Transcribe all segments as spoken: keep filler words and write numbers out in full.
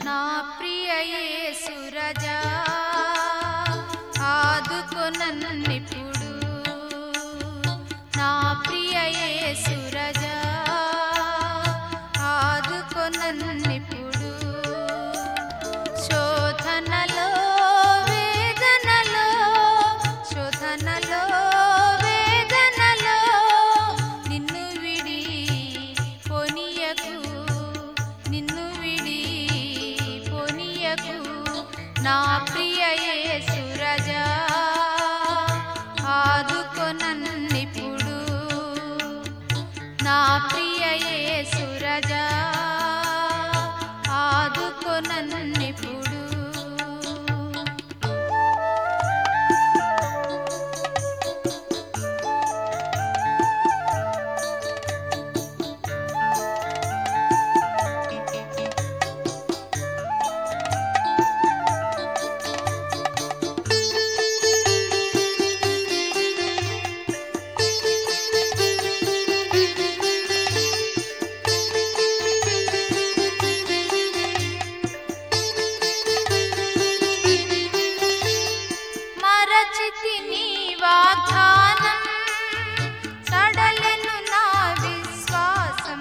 నా ప్రియ యేసు రాజా ఆదుకొనన్నిప్పుడు నా ప్రియ యేసు రాజా ఆదుకొనన్నిప్పుడు శోధనలో వేదనలో శోధనలో వేదనలో నిన్ను విడి పోనీయకు నిన్ను విడి పోనీయకు నా ప్రియ యేసు రాజా ఆదుకొనన్నిప్పుడు నా ప్రియ యేసు రాజా ఆదుకొనన్నిప్పుడు మరచితిని వాగ్దానం సడలెను నా విశ్వాసం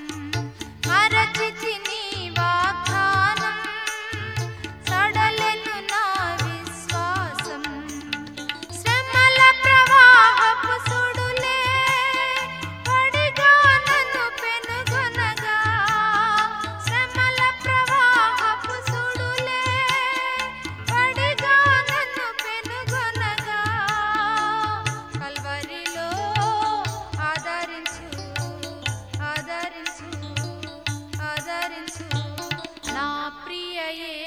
మరచితిని వాగ్దానం సడలెను నా విశ్వాసం శ్రమల ప్రవాహపు సుడులే పడిగా నన్ను పెనుగొనగా శ్రమల ప్రవాహపు సుడులే పడిగా నన్ను పెనుగొనగా కల్వరిలో ఆదరించు ఆదరించు ఆదరించు నా ప్రియ